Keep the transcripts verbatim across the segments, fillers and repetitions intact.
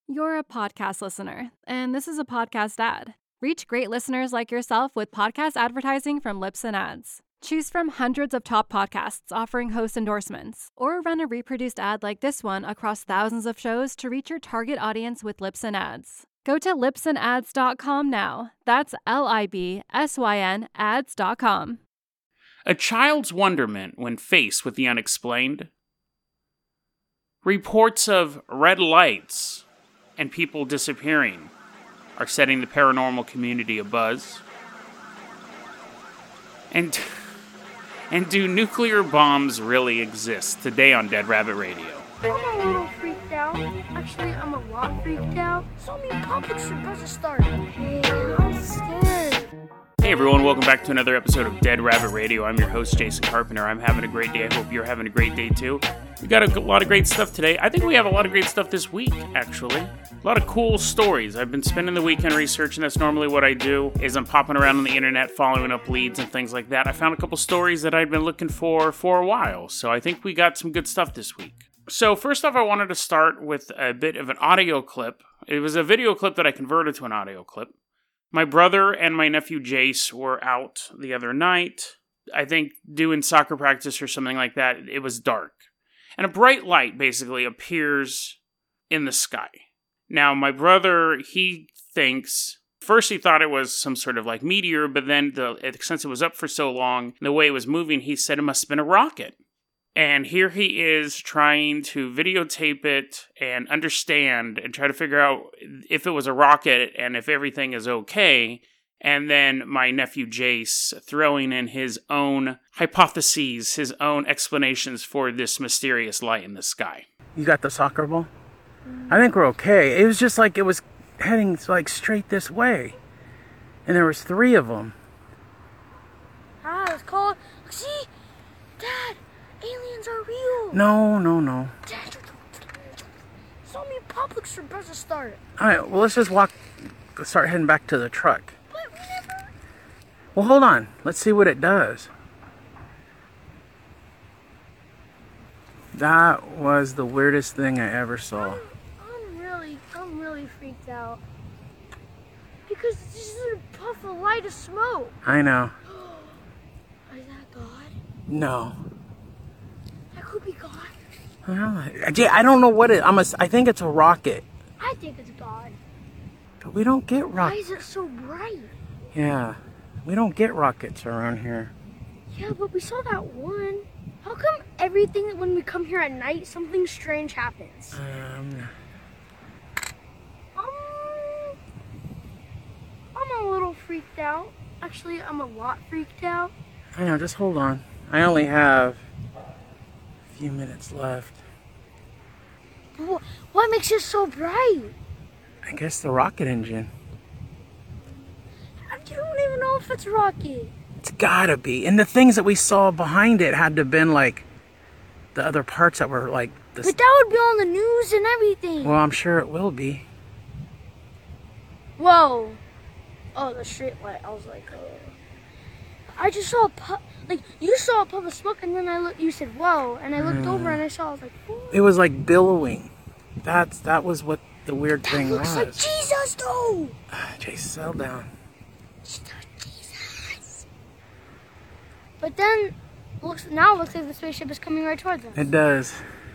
You're a podcast listener, and this is a podcast ad. Reach great listeners like yourself with podcast advertising from Libsyn Ads. Choose from hundreds of top podcasts offering host endorsements, or run a reproduced ad like this one across thousands of shows to reach your target audience with Libsyn Ads. Go to libsyn ads dot com now. That's L I B S Y N ads dot com. A child's wonderment when faced with the unexplained. Reports of red lights and people disappearing are setting the paranormal community abuzz. And, and do nuclear bombs really exist? Today on Dead Rabbit Radio. I'm a little freaked out. Actually, I'm a lot freaked out. So many conflicts are about to start. Hey, I'm scared. Hey everyone, welcome back to another episode of Dead Rabbit Radio. I'm your host, Jason Carpenter. I'm having a great day. I hope you're having a great day too. We got a lot of great stuff today. I think we have a lot of great stuff this week, actually. A lot of cool stories. I've been spending the weekend researching. That's normally what I do, is I'm popping around on the internet, following up leads and things like that. I found a couple stories that I'd been looking for for a while, so I think we got some good stuff this week. So first off, I wanted to start with a bit of an audio clip. It was a video clip that I converted to an audio clip. My brother and my nephew Jace were out the other night, I think doing soccer practice or something like that. It was dark. And a bright light basically appears in the sky. Now, my brother, he thinks, first he thought it was some sort of like meteor, but then the, since it was up for so long, the way it was moving, he said it must have been a rocket. And here he is trying to videotape it and understand and try to figure out if it was a rocket and if everything is okay. And then my nephew Jace throwing in his own hypotheses, his own explanations for this mysterious light in the sky. You got the soccer ball? I think we're okay. It was just like it was heading like straight this way. And there was three of them. Ah, it's called... See? Dad, aliens are real. No, no, no. Dad, so many conflicts are about to start. All right, well, let's just walk, start heading back to the truck. But we never... Well, hold on. Let's see what it does. That was the weirdest thing I ever saw. I'm, I'm really, I'm really freaked out. Because this is a puff of light of smoke. I know. Is that God? No. That could be God. I don't know. I don't know what it. I'm a, I think it's a rocket. I think it's God. But we don't get Why rockets. is it so bright? Yeah, we don't get rockets around here. Yeah, but we saw that one. How come everything, when we come here at night, something strange happens? Um, Um, I'm a little freaked out. Actually, I'm a lot freaked out. I know. Just hold on. I only have a few minutes left. But wh- what makes it so bright? I guess the rocket engine. I don't even know if it's a rocket. It's gotta be. And the things that we saw behind it had to have been like the other parts that were like this. But that would be on the news and everything. Well, I'm sure it will be. Whoa. Oh, the street light. I was like, oh. I just saw a puff. Like, you saw a puff of smoke, and then I looked. You said, whoa. And I looked over and I saw, I was like, whoa. It was like billowing. That's that was what the weird That thing looks was. like Jesus, though. Jay, settle down. Jesus. But then, looks now it looks like the spaceship is coming right towards us. It does.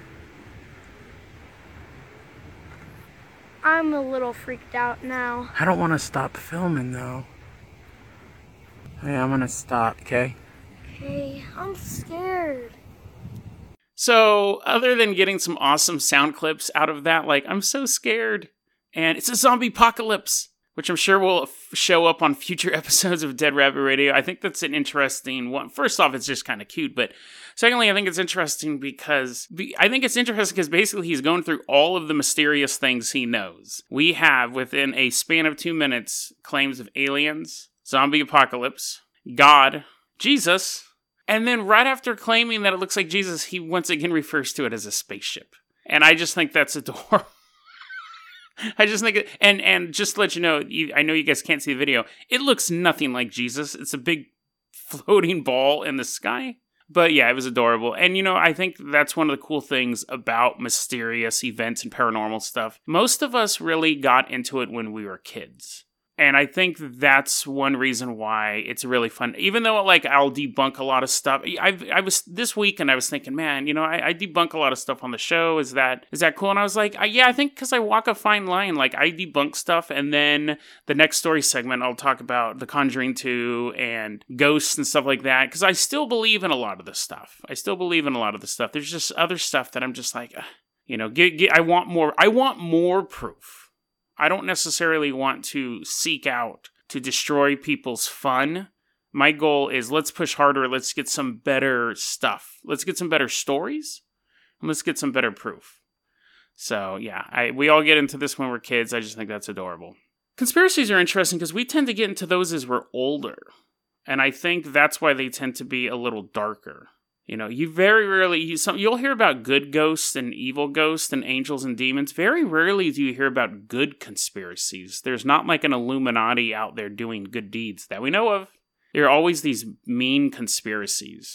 I'm a little freaked out now. I don't want to stop filming though. Hey, I'm gonna stop, okay? Hey, I'm scared. So, other than getting some awesome sound clips out of that, like, I'm so scared. And it's a zombie apocalypse, which I'm sure will f- show up on future episodes of Dead Rabbit Radio. I think that's an interesting one. First off, it's just kind of cute, but secondly, I think it's interesting because, be- I think it's interesting because basically he's going through all of the mysterious things he knows. We have, within a span of two minutes, claims of aliens, zombie apocalypse, God, Jesus, and then right after claiming that it looks like Jesus, he once again refers to it as a spaceship. And I just think that's adorable. I just think it, and, and just to let you know, you, I know you guys can't see the video, it looks nothing like Jesus. It's a big floating ball in the sky. But yeah, it was adorable. And, you know, I think that's one of the cool things about mysterious events and paranormal stuff. Most of us really got into it when we were kids. And I think that's one reason why it's really fun. Even though, like, I'll debunk a lot of stuff. I I was, this week, and I was thinking, man, you know, I, I debunk a lot of stuff on the show. Is that is that cool? And I was like, I, yeah, I think because I walk a fine line. Like, I debunk stuff, and then the next story segment, I'll talk about The Conjuring two and ghosts and stuff like that. Because I still believe in a lot of this stuff. I still believe in a lot of this stuff. There's just other stuff that I'm just like, ugh, you know, get, get, I want more. I want more proof. I don't necessarily want to seek out to destroy people's fun. My goal is let's push harder. Let's get some better stuff. Let's get some better stories. And let's get some better proof. So, yeah, I, we all get into this when we're kids. I just think that's adorable. Conspiracies are interesting because we tend to get into those as we're older. And I think that's why they tend to be a little darker. You know, you very rarely, you, some, you'll hear about good ghosts and evil ghosts and angels and demons. Very rarely do you hear about good conspiracies. There's not like an Illuminati out there doing good deeds that we know of. There are always these mean conspiracies.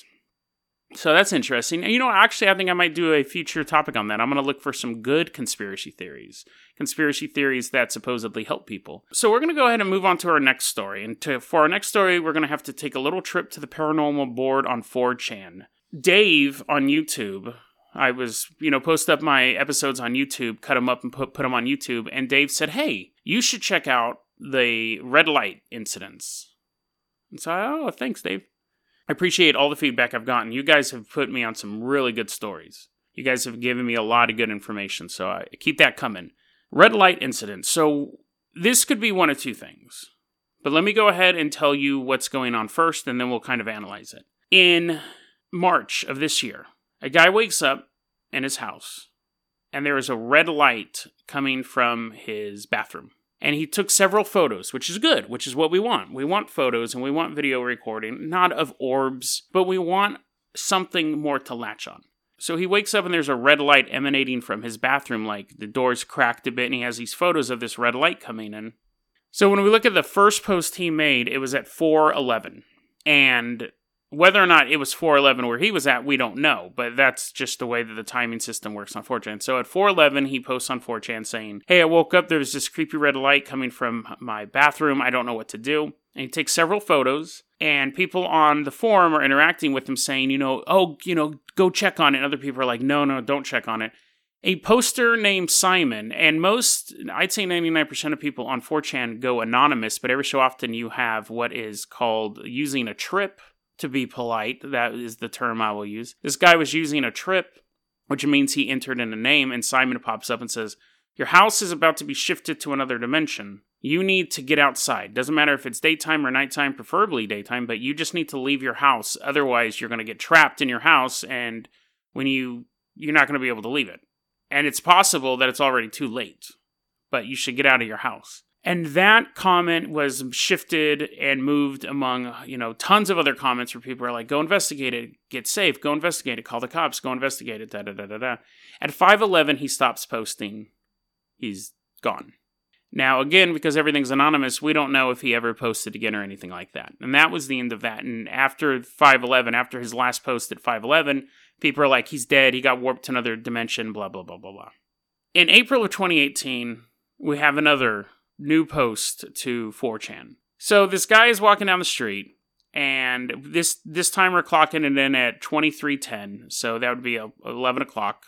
So that's interesting. And you know, actually, I think I might do a future topic on that. I'm going to look for some good conspiracy theories. Conspiracy theories that supposedly help people. So we're going to go ahead and move on to our next story. And to, for our next story, we're going to have to take a little trip to the paranormal board on four chan. Dave on YouTube, I was, you know, post up my episodes on YouTube, cut them up and put, put them on YouTube, and Dave said, hey, you should check out the red light incidents. And so, oh, thanks, Dave. I appreciate all the feedback I've gotten. You guys have put me on some really good stories. You guys have given me a lot of good information, so I keep that coming. Red light incident. So this could be one of two things. But let me go ahead and tell you what's going on first, and then we'll kind of analyze it. In March of this year, a guy wakes up in his house, and there is a red light coming from his bathroom. And he took several photos, which is good, which is what we want. We want photos and we want video recording, not of orbs, but we want something more to latch on. So he wakes up and there's a red light emanating from his bathroom, like the door's cracked a bit, and he has these photos of this red light coming in. So when we look at the first post he made, it was at four eleven. And whether or not it was four eleven where he was at, we don't know. But that's just the way that the timing system works on four chan. So at four eleven, he posts on four chan saying, hey, I woke up, there's this creepy red light coming from my bathroom. I don't know what to do. And he takes several photos, and people on the forum are interacting with him saying, you know, oh, you know, go check on it. And other people are like, no, no, don't check on it. A poster named Simon, and most, I'd say ninety-nine percent of people on four chan go anonymous, but every so often you have what is called using a trip. To be polite, that is the term I will use. This guy was using a trip, which means he entered in a name, and Simon pops up and says, your house is about to be shifted to another dimension. You need to get outside. Doesn't matter if it's daytime or nighttime, preferably daytime, but you just need to leave your house. Otherwise, you're going to get trapped in your house, and when you, you're not going to be able to leave it. And it's possible that it's already too late, but you should get out of your house. And that comment was shifted and moved among, you know, tons of other comments where people are like, go investigate it, get safe, go investigate it, call the cops, go investigate it, da da da da da. At five eleven, he stops posting. He's gone. Now, again, because everything's anonymous, we don't know if he ever posted again or anything like that. And that was the end of that. And after five eleven, after his last post at five eleven, people are like, he's dead, he got warped to another dimension, blah, blah, blah, blah, blah. In April of twenty eighteen, we have another new post to four chan. So this guy is walking down the street, and this this time we're clocking it in at twenty-three ten, so that would be eleven o'clock,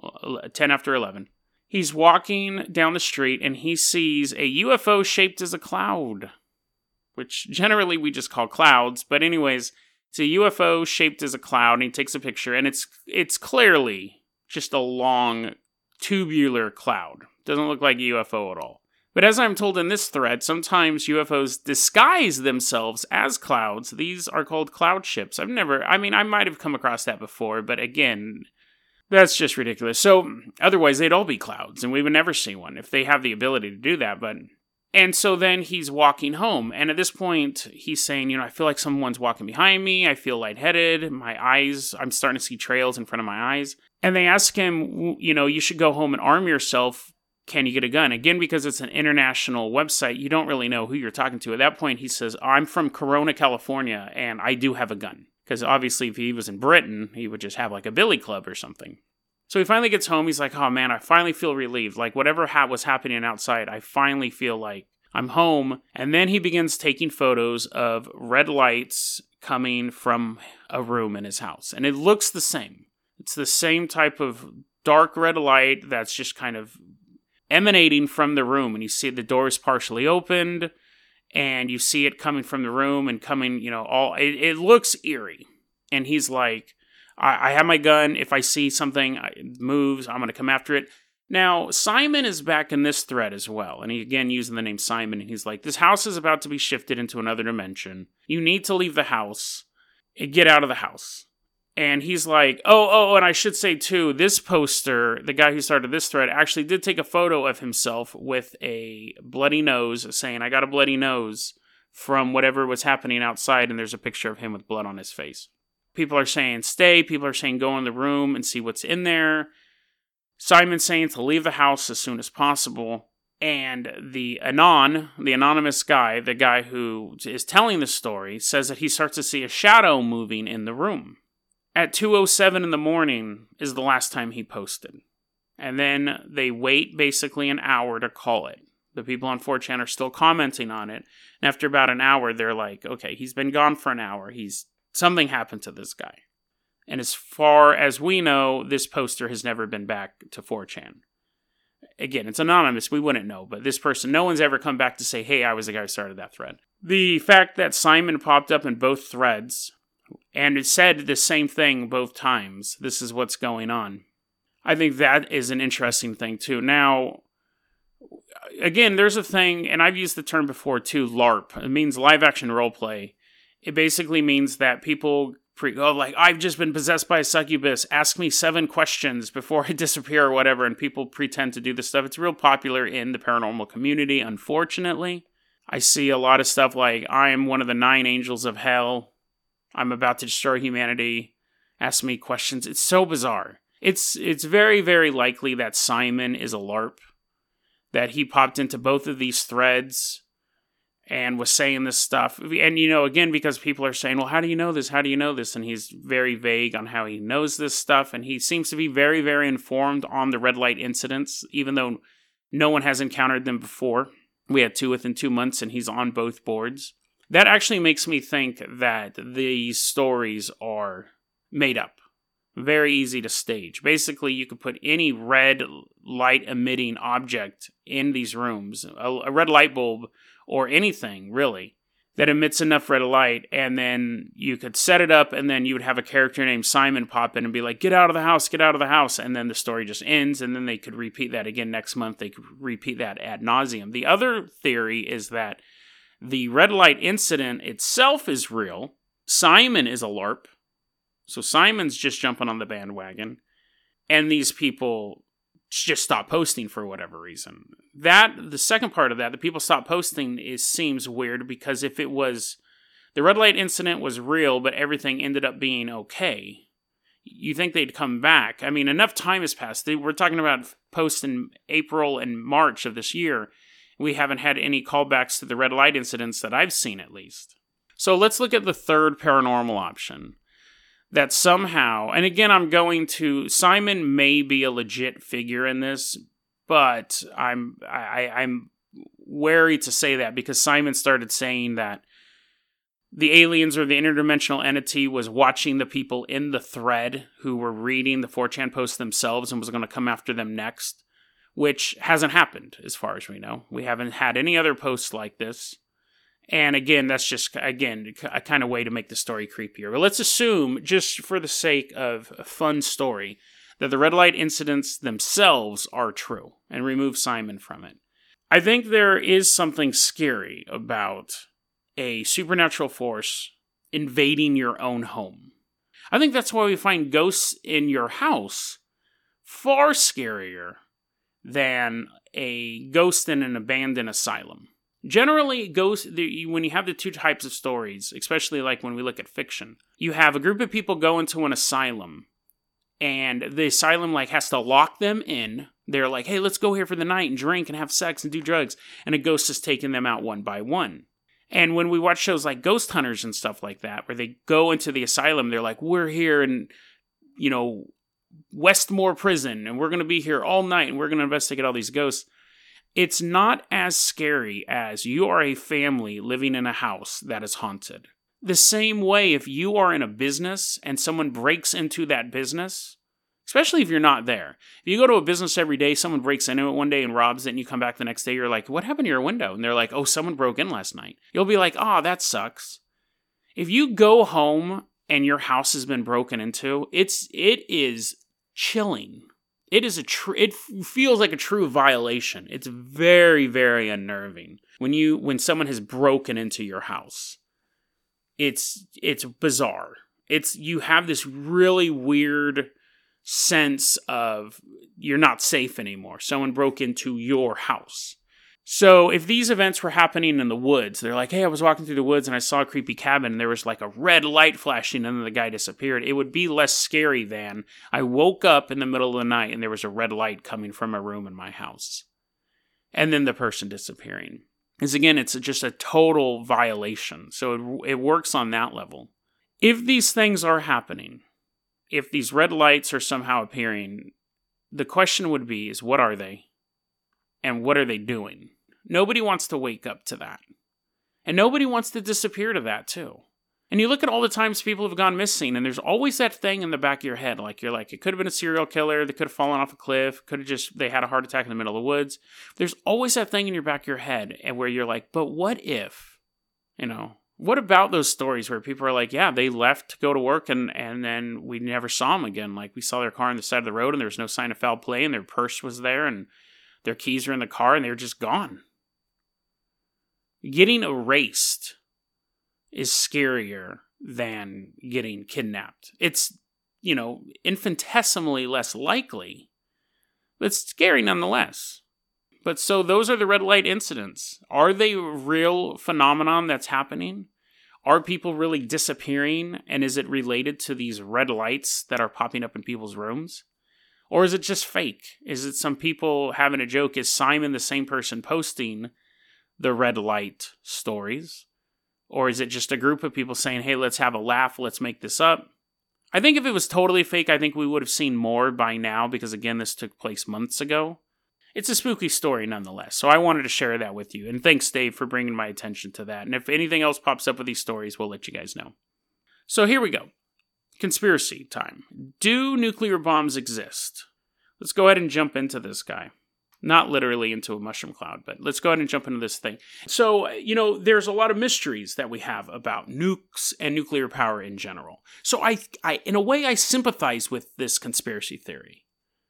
ten after eleven. He's walking down the street, and he sees a U F O shaped as a cloud, which generally we just call clouds, but anyways, it's a U F O shaped as a cloud, and he takes a picture, and it's it's clearly just a long, tubular cloud. Doesn't look like a U F O at all. But as I'm told in this thread, sometimes U F Os disguise themselves as clouds. These are called cloud ships. I've never, I mean, I might have come across that before, but again, that's just ridiculous. So, otherwise, they'd all be clouds, and we would never see one if they have the ability to do that. But, and so then he's walking home, and at this point, he's saying, you know, I feel like someone's walking behind me, I feel lightheaded, my eyes, I'm starting to see trails in front of my eyes. And they ask him, you know, you should go home and arm yourself. Can you get a gun? Again, because it's an international website, you don't really know who you're talking to. At that point, he says, I'm from Corona, California, and I do have a gun. Because obviously if he was in Britain, he would just have like a billy club or something. So he finally gets home. He's like, oh man, I finally feel relieved. Like whatever ha- was happening outside, I finally feel like I'm home. And then he begins taking photos of red lights coming from a room in his house. And it looks the same. It's the same type of dark red light that's just kind of emanating from the room. And you see the door is partially opened. And you see it coming from the room and coming, you know, all... It, it looks eerie. And he's like, I, I have my gun. If I see something it moves, I'm going to come after it. Now, Simon is back in this thread as well, and he again using the name Simon, and he's like, this house is about to be shifted into another dimension. You need to leave the house and get out of the house. And he's like, oh, oh, and I should say too, this poster, the guy who started this thread, actually did take a photo of himself with a bloody nose, saying, I got a bloody nose from whatever was happening outside, and there's a picture of him with blood on his face. People are saying stay, people are saying go in the room and see what's in there. Simon's saying to leave the house as soon as possible, and the Anon, the anonymous guy, the guy who is telling the story, says that he starts to see a shadow moving in the room. At two oh seven in the morning is the last time he posted. And then they wait basically an hour to call it. The people on four chan are still commenting on it, and after about an hour, they're like, okay, he's been gone for an hour, he's something happened to this guy. And as far as we know, this poster has never been back to four chan. Again, it's anonymous, we wouldn't know, but this person, no one's ever come back to say, hey, I was the guy who started that thread. The fact that Simon popped up in both threads, and it said the same thing both times, this is what's going on, I think that is an interesting thing too. Now, again, there's a thing, and I've used the term before too, LARP. It means live action roleplay. It basically means that people... Pre- oh, like, I've just been possessed by a succubus. Ask me seven questions before I disappear or whatever. And people pretend to do this stuff. It's real popular in the paranormal community, unfortunately. I see a lot of stuff like, I am one of the nine angels of hell. I'm about to destroy humanity. Ask me questions. It's so bizarre. It's it's very, very likely that Simon is a LARP. That he popped into both of these threads and was saying this stuff. And, you know, again, because people are saying, well, how do you know this? How do you know this? And he's very vague on how he knows this stuff. And he seems to be very, very informed on the red light incidents, even though no one has encountered them before. We had two within two months, and he's on both boards. That actually makes me think that these stories are made up. Very easy to stage. Basically, you could put any red light emitting object in these rooms, a, a red light bulb, or anything, really, that emits enough red light, and then you could set it up, and then you would have a character named Simon pop in and be like, get out of the house, get out of the house, and then the story just ends, and then they could repeat that again next month. They could repeat that ad nauseum. The other theory is that the red light incident itself is real. Simon is a LARP, so Simon's just jumping on the bandwagon, and these people just stop posting for whatever reason. That, the second part of that, the people stop posting, is seems weird, because if it was, the red light incident was real, but everything ended up being okay, you think they'd come back. I mean, enough time has passed. They, we're talking about posts in April and March of this year. We haven't had any callbacks to the red light incidents that I've seen, at least. So let's look at the third paranormal option. That somehow, and again, I'm going to, Simon may be a legit figure in this, but I'm I, I'm wary to say that, because Simon started saying that the aliens or the interdimensional entity was watching the people in the thread who were reading the four chan posts themselves and was going to come after them next, which hasn't happened as far as we know. We haven't had any other posts like this. And again, that's just, again, a kind of way to make the story creepier. But let's assume, just for the sake of a fun story, that the red light incidents themselves are true, and remove Simon from it. I think there is something scary about a supernatural force invading your own home. I think that's why we find ghosts in your house far scarier than a ghost in an abandoned asylum. Generally, ghosts, when you have the two types of stories, especially like when we look at fiction, you have a group of people go into an asylum, and the asylum like has to lock them in. They're like, hey, let's go here for the night and drink and have sex and do drugs, and a ghost is taking them out one by one. And when we watch shows like Ghost Hunters and stuff like that, where they go into the asylum, they're like, we're here in, you know, Westmore Prison, and we're going to be here all night, and we're going to investigate all these ghosts. It's not as scary as you are a family living in a house that is haunted. The same way, if you are in a business and someone breaks into that business, especially if you're not there. If you go to a business every day, someone breaks into it one day and robs it, and you come back the next day, you're like, what happened to your window? And they're like, oh, someone broke in last night. You'll be like, oh, that sucks. If you go home and your house has been broken into, it's it is chilling. It is a tr- it feels like a true violation. It's very, very unnerving when you when someone has broken into your house. It's it's bizarre. It's you have this really weird sense of you're not safe anymore. Someone broke into your house. So if these events were happening in the woods, they're like, hey, I was walking through the woods and I saw a creepy cabin and there was like a red light flashing and then the guy disappeared. It would be less scary than I woke up in the middle of the night and there was a red light coming from a room in my house. And then the person disappearing. Because again, it's just a total violation. So it, it works on that level. If these things are happening, if these red lights are somehow appearing, the question would be, is what are they? And what are they doing? Nobody wants to wake up to that. And nobody wants to disappear to that, too. And you look at all the times people have gone missing, and there's always that thing in the back of your head. Like, you're like, it could have been a serial killer. They could have fallen off a cliff. Could have just, they had a heart attack in the middle of the woods. There's always that thing in your back of your head and where you're like, but what if, you know, what about those stories where people are like, yeah, they left to go to work and, and then we never saw them again. Like, we saw their car on the side of the road and there was no sign of foul play and their purse was there and their keys were in the car and they were just gone. Getting erased is scarier than getting kidnapped. It's, you know, infinitesimally less likely, but it's scary nonetheless. But so those are the red light incidents. Are they a real phenomenon that's happening? Are people really disappearing? And is it related to these red lights that are popping up in people's rooms? Or is it just fake? Is it some people having a joke? Is Simon the same person posting the red light stories? Or is it just a group of people saying, hey, let's have a laugh, let's make this up? I think if it was totally fake, I think we would have seen more by now, because again, this took place months ago. It's a spooky story nonetheless, so I wanted to share that with you. And thanks, Dave, for bringing my attention to that. And if anything else pops up with these stories, we'll let you guys know. So here we go. Conspiracy time. Do nuclear bombs exist? Let's go ahead and jump into this guy. Not literally into a mushroom cloud, but let's go ahead and jump into this thing. So, you know, there's a lot of mysteries that we have about nukes and nuclear power in general. So I, I in a way, I sympathize with this conspiracy theory.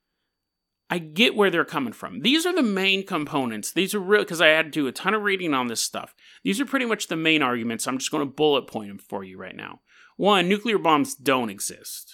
I get where they're coming from. These are the main components. These are real, because I had to do a ton of reading on this stuff. These are pretty much the main arguments. I'm just going to bullet point them for you right now. One, nuclear bombs don't exist.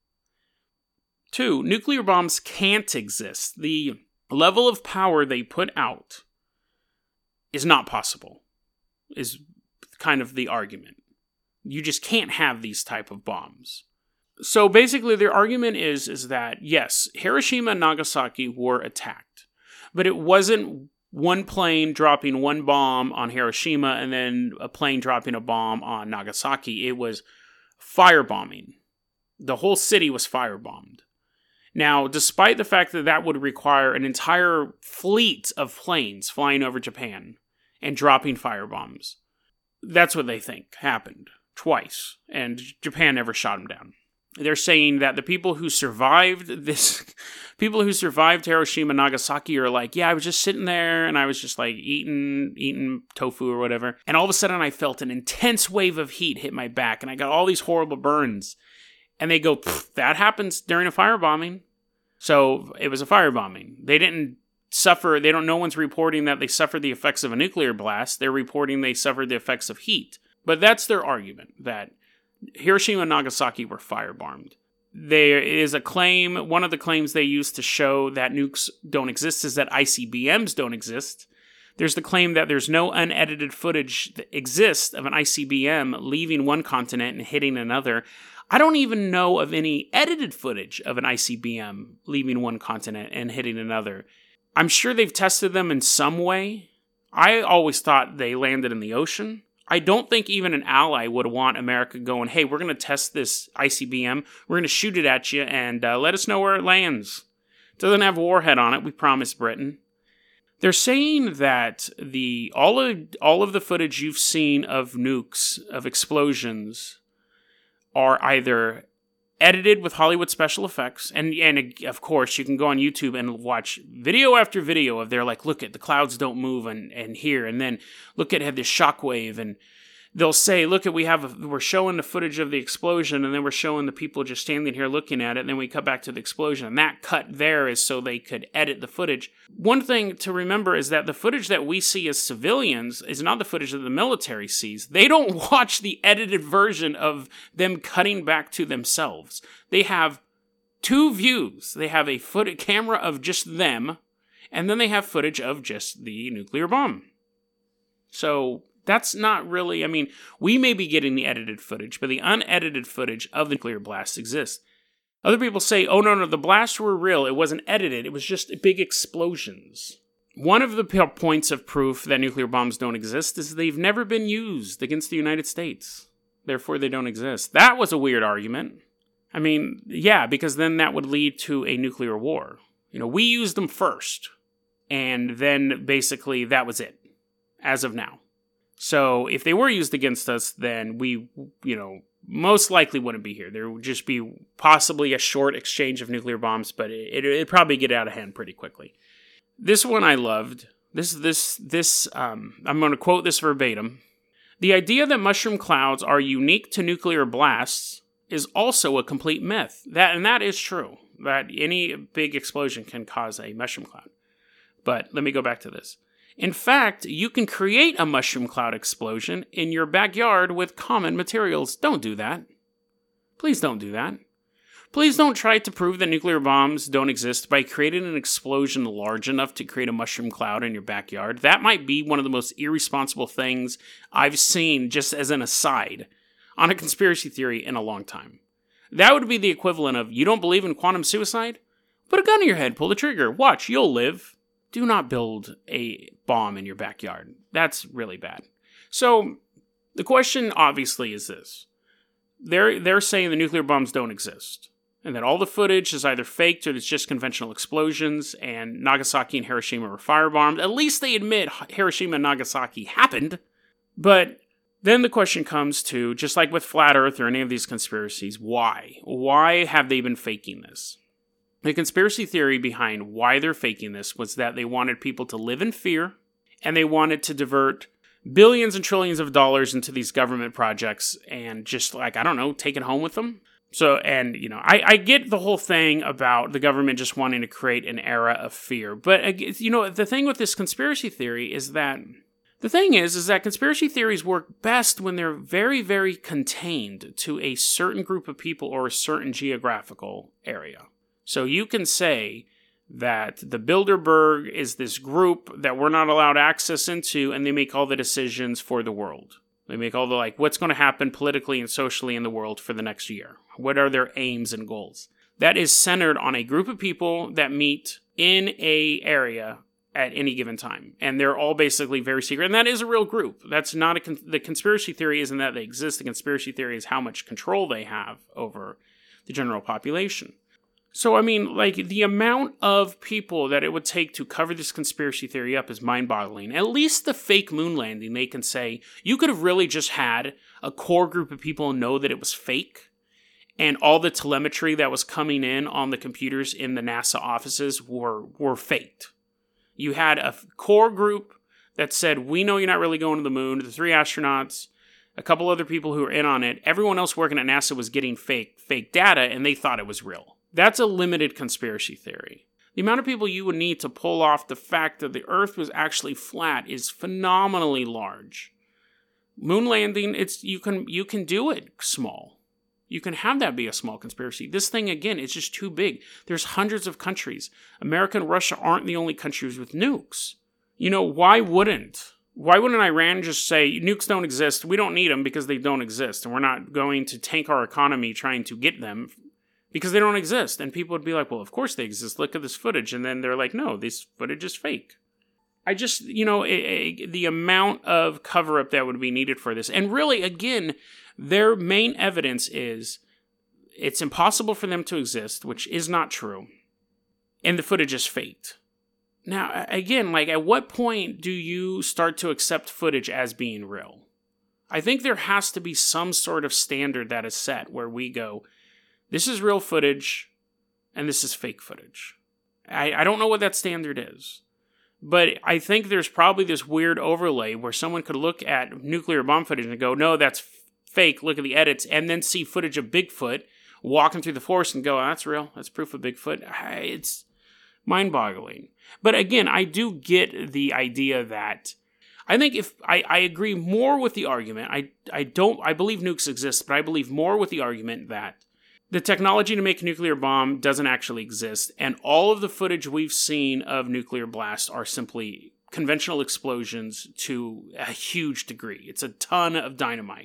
Two, nuclear bombs can't exist. The level of power they put out is not possible, is kind of the argument. You just can't have these type of bombs. So basically their argument is, is that, yes, Hiroshima and Nagasaki were attacked, but it wasn't one plane dropping one bomb on Hiroshima and then a plane dropping a bomb on Nagasaki. It was firebombing. The whole city was firebombed. Now, despite the fact that that would require an entire fleet of planes flying over Japan and dropping firebombs, that's what they think happened twice, and Japan never shot them down. They're saying that the people who survived this, people who survived Hiroshima and Nagasaki are like, yeah, I was just sitting there and I was just like eating, eating tofu or whatever. And all of a sudden I felt an intense wave of heat hit my back and I got all these horrible burns. And they go, that happens during a firebombing. So it was a firebombing. They didn't suffer, they don't, no one's reporting that they suffered the effects of a nuclear blast. They're reporting they suffered the effects of heat. But that's their argument, that Hiroshima and Nagasaki were firebombed. There is a claim, one of the claims they use to show that nukes don't exist is that I C B Ms don't exist. There's the claim that there's no unedited footage that exists of an I C B M leaving one continent and hitting another. I don't even know of any edited footage of an I C B M leaving one continent and hitting another. I'm sure they've tested them in some way. I always thought they landed in the ocean. I don't think even an ally would want America going, hey, we're going to test this I C B M, we're going to shoot it at you, and uh, let us know where it lands. It doesn't have warhead on it, we promise, Britain. They're saying that the all of all of the footage you've seen of nukes, of explosions, are either edited with Hollywood special effects, and and of course you can go on YouTube and watch video after video of they're like, look at the clouds don't move and and here, and then look at had this shockwave, and they'll say, look at we have a, we're showing the footage of the explosion, and then we're showing the people just standing here looking at it, and then we cut back to the explosion, and that cut there is so they could edit the footage. One thing to remember is that the footage that we see as civilians is not the footage that the military sees. They don't watch the edited version of them cutting back to themselves. They have two views. They have a foot camera of just them, and then they have footage of just the nuclear bomb. So that's not really, I mean, we may be getting the edited footage, but the unedited footage of the nuclear blast exists. Other people say, oh, no, no, the blasts were real. It wasn't edited. It was just big explosions. One of the points of proof that nuclear bombs don't exist is they've never been used against the United States. Therefore, they don't exist. That was a weird argument. I mean, yeah, because then that would lead to a nuclear war. You know, we used them first, and then basically that was it, as of now. So if they were used against us, then we, you know, most likely wouldn't be here. There would just be possibly a short exchange of nuclear bombs, but it, it, it'd probably get out of hand pretty quickly. This one I loved. This, this, this, um, I'm going to quote this verbatim. The idea that mushroom clouds are unique to nuclear blasts is also a complete myth. That, and that is true, that any big explosion can cause a mushroom cloud. But let me go back to this. In fact, you can create a mushroom cloud explosion in your backyard with common materials. Don't do that. Please don't do that. Please don't try to prove that nuclear bombs don't exist by creating an explosion large enough to create a mushroom cloud in your backyard. That might be one of the most irresponsible things I've seen, just as an aside, on a conspiracy theory in a long time. That would be the equivalent of, you don't believe in quantum suicide? Put a gun in your head, pull the trigger, watch, you'll live. Do not build a bomb in your backyard. That's really bad. So, the question obviously is this. They're, they're saying the nuclear bombs don't exist, and that all the footage is either faked or it's just conventional explosions, and Nagasaki and Hiroshima were firebombed. At least they admit Hiroshima and Nagasaki happened. But then the question comes to, just like with Flat Earth or any of these conspiracies, why? Why have they been faking this? The conspiracy theory behind why they're faking this was that they wanted people to live in fear, and they wanted to divert billions and trillions of dollars into these government projects and just, like, I don't know, take it home with them. So, and, you know, I, I get the whole thing about the government just wanting to create an era of fear. But, you know, the thing with this conspiracy theory is that, the thing is, is that conspiracy theories work best when they're very, very contained to a certain group of people or a certain geographical area. So you can say that the Bilderberg is this group that we're not allowed access into, and they make all the decisions for the world. They make all the, like, what's going to happen politically and socially in the world for the next year. What are their aims and goals? That is centered on a group of people that meet in a area at any given time. And they're all basically very secret. And that is a real group. That's not a, con- the conspiracy theory isn't that they exist. The conspiracy theory is how much control they have over the general population. So, I mean, like, the amount of people that it would take to cover this conspiracy theory up is mind-boggling. At least the fake moon landing, they can say, you could have really just had a core group of people know that it was fake, and all the telemetry that was coming in on the computers in the NASA offices were, were faked. You had a core group that said, we know you're not really going to the moon, the three astronauts, a couple other people who were in on it. Everyone else working at NASA was getting fake, fake data, and they thought it was real. That's a limited conspiracy theory. The amount of people you would need to pull off the fact that the Earth was actually flat is phenomenally large. Moon landing, it's you can you can do it small. You can have that be a small conspiracy. This thing, again, is just too big. There's hundreds of countries. America and Russia aren't the only countries with nukes. You know, why wouldn't? Why wouldn't Iran just say, nukes don't exist, we don't need them because they don't exist, and we're not going to tank our economy trying to get them because they don't exist? And people would be like, well, of course they exist. Look at this footage. And then they're like, no, this footage is fake. I just, you know, a, a, the amount of cover-up that would be needed for this. And really, again, their main evidence is it's impossible for them to exist, which is not true. And the footage is faked. Now, again, like, at what point do you start to accept footage as being real? I think there has to be some sort of standard that is set where we go, this is real footage, and this is fake footage. I, I don't know what that standard is. But I think there's probably this weird overlay where someone could look at nuclear bomb footage and go, no, that's f- fake, look at the edits, and then see footage of Bigfoot walking through the forest and go, oh, that's real, that's proof of Bigfoot. It's mind-boggling. But again, I do get the idea that I think if I, I agree more with the argument, I I don't I believe nukes exist, but I believe more with the argument that the technology to make a nuclear bomb doesn't actually exist, and all of the footage we've seen of nuclear blasts are simply conventional explosions to a huge degree. It's a ton of dynamite.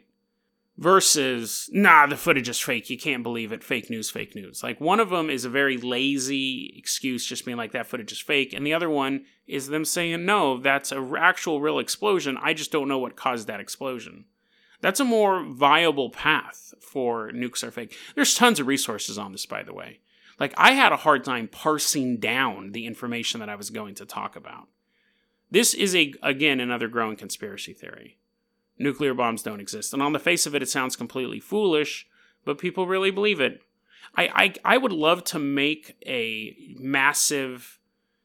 Versus, nah, the footage is fake. You can't believe it. Fake news, fake news. Like, one of them is a very lazy excuse, just being like, that footage is fake. And the other one is them saying, no, that's an actual real explosion. I just don't know what caused that explosion. That's a more viable path for nukes are fake. There's tons of resources on this, by the way. Like, I had a hard time parsing down the information that I was going to talk about. This is, a again, another growing conspiracy theory. Nuclear bombs don't exist. And on the face of it, it sounds completely foolish, but people really believe it. I, I, I would love to make a massive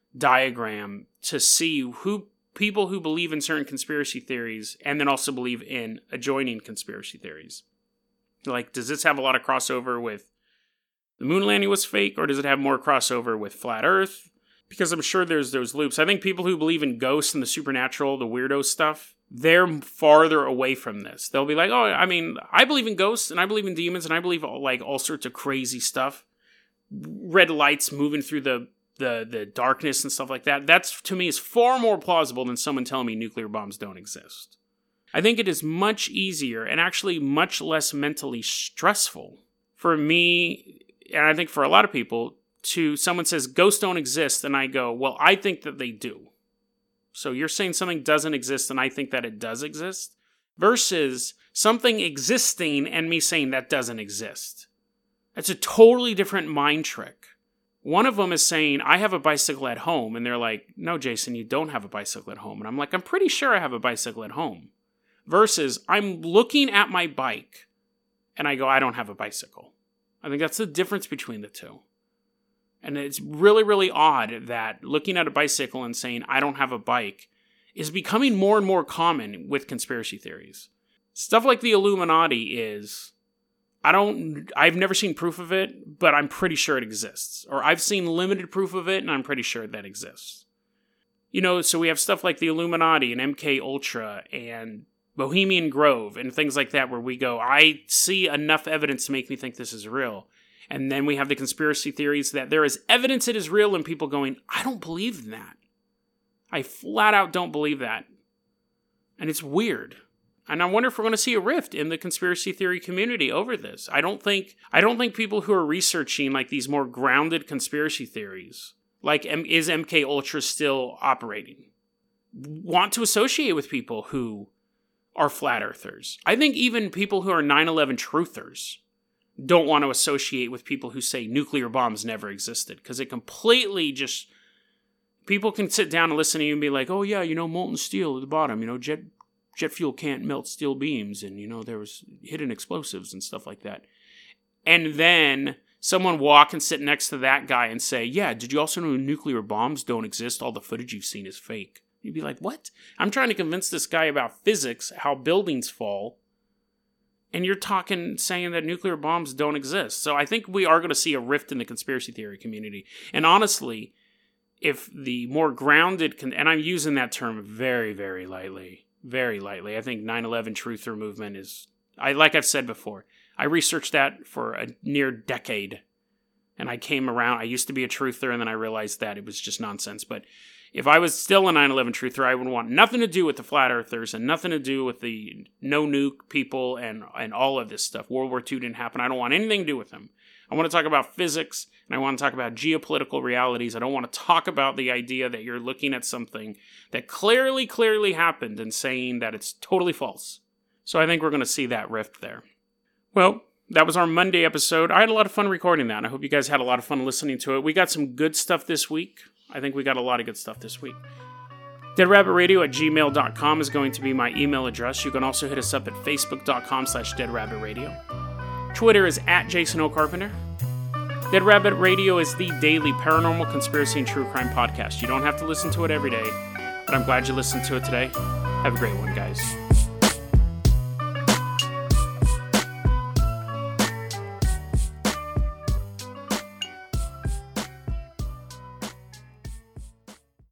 diagram to see who people who believe in certain conspiracy theories and then also believe in adjoining conspiracy theories. Like, does this have a lot of crossover with the moon landing was fake, or does it have more crossover with flat Earth? Because I'm sure there's those loops. I think people who believe in ghosts and the supernatural, the weirdo stuff, they're farther away from this. They'll be like, oh, I mean, I believe in ghosts, and I believe in demons, and I believe all, like all sorts of crazy stuff. Red lights moving through the, the, the darkness and stuff like that. That's, to me, is far more plausible than someone telling me nuclear bombs don't exist. I think it is much easier and actually much less mentally stressful for me, and I think for a lot of people, to someone says ghosts don't exist, and I go, well, I think that they do. So you're saying something doesn't exist and I think that it does exist? Versus something existing and me saying that doesn't exist. That's a totally different mind trick. One of them is saying, I have a bicycle at home. And they're like, no, Jason, you don't have a bicycle at home. And I'm like, I'm pretty sure I have a bicycle at home. Versus I'm looking at my bike and I go, I don't have a bicycle. I think that's the difference between the two. And it's really, really odd that looking at a bicycle and saying, I don't have a bike, is becoming more and more common with conspiracy theories. Stuff like the Illuminati is, I don't, I've never seen proof of it, but I'm pretty sure it exists. Or I've seen limited proof of it, and I'm pretty sure that exists. You know, so we have stuff like the Illuminati and M K Ultra and Bohemian Grove and things like that where we go, I see enough evidence to make me think this is real. And then we have the conspiracy theories that there is evidence it is real and people going, I don't believe in that. I flat out don't believe that. And it's weird. And I wonder if we're going to see a rift in the conspiracy theory community over this. I don't think I don't think people who are researching like these more grounded conspiracy theories, like is M K Ultra still operating, want to associate with people who are flat earthers. I think even people who are nine eleven truthers don't want to associate with people who say nuclear bombs never existed, because it completely just, people can sit down and listen to you and be like, oh yeah, you know, molten steel at the bottom, you know, jet jet fuel can't melt steel beams, and you know, there was hidden explosives and stuff like that. And then someone walk and sit next to that guy and say, yeah, did you also know nuclear bombs don't exist? All the footage you've seen is fake. You'd be like, what? I'm trying to convince this guy about physics, how buildings fall, and you're talking, saying that nuclear bombs don't exist. So I think we are going to see a rift in the conspiracy theory community. And honestly, if the more grounded, con- and I'm using that term very, very lightly, very lightly. I think nine eleven truther movement is, I like I've said before, I researched that for a near decade. And I came around, I used to be a truther, and then I realized that it was just nonsense. But if I was still a nine eleven truther, I would want nothing to do with the flat earthers and nothing to do with the no nuke people and, and all of this stuff. World War Two didn't happen. I don't want anything to do with them. I want to talk about physics, and I want to talk about geopolitical realities. I don't want to talk about the idea that you're looking at something that clearly, clearly happened and saying that it's totally false. So I think we're going to see that rift there. Well, that was our Monday episode. I had a lot of fun recording that, and I hope you guys had a lot of fun listening to it. We got some good stuff this week. I think we got a lot of good stuff this week. dead rabbit radio at gmail dot com is going to be my email address. You can also hit us up at facebook dot com slash dead rabbit radio. Twitter is at Jason O. Carpenter. Dead Rabbit Radio is the daily paranormal, conspiracy, and true crime podcast. You don't have to listen to it every day, but I'm glad you listened to it today. Have a great one, guys.